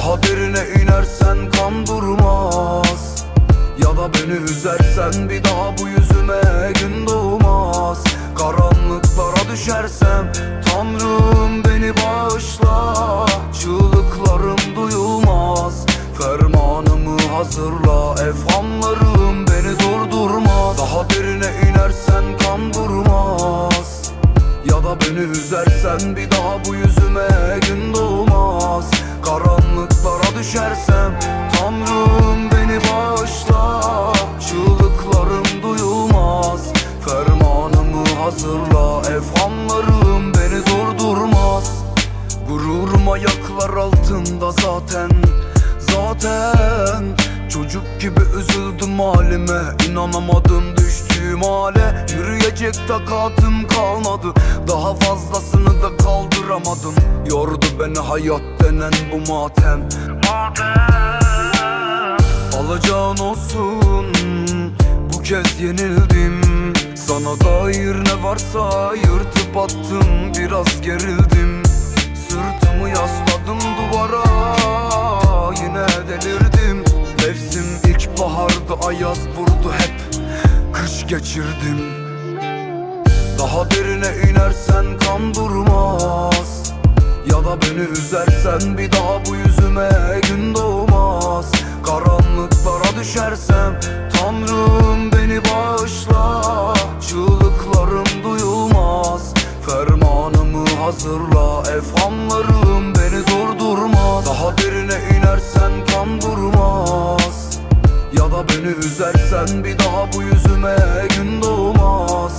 Daha derine inersen kan durmaz. Ya da beni üzersen bir daha bu yüzüme gün doğmaz. Karanlıklara düşersem Tanrım beni bağışla. Çığlıklarım duyulmaz. Fermanımı hazırla, efhamlarım beni durdurmaz. Daha derine inersen kan durmaz. Ya da beni üzersen bir daha bu yüzüme gün doğmaz. Karanlıklara düşersem Tanrım beni bağışla. Çığlıklarım duyulmaz. Fermanımı hazırla, efhamlarım beni durdurmaz. Gururum ayaklar altında zaten. Çocuk gibi üzüldüm halime, inanamadım düştüğüm hale. Yürüyecek takatım kalmadı, daha fazlasını da kaldıramadım. Yordu beni hayat denen bu matem. Alacağın olsun, bu kez yenildim. Sana dair ne varsa yırtıp attım, biraz gerildim. Sırtımı yasladım duvara, yine delirdim. Mevsim ilkbaharda ayaz vurdu hep, kış geçirdim. Daha derine inersen kan durmaz. Ya da beni üzersen bir daha bu yüzüme gün doğmaz. Karanlıklara düşersem Tanrım beni bağışla. Çığlıklarım duyulmaz. Fermanımı hazırla, efhamlarım beni durdurmaz. Daha derine inersen kan durmaz. Ya da beni üzersen bir daha bu yüzüme gün doğmaz.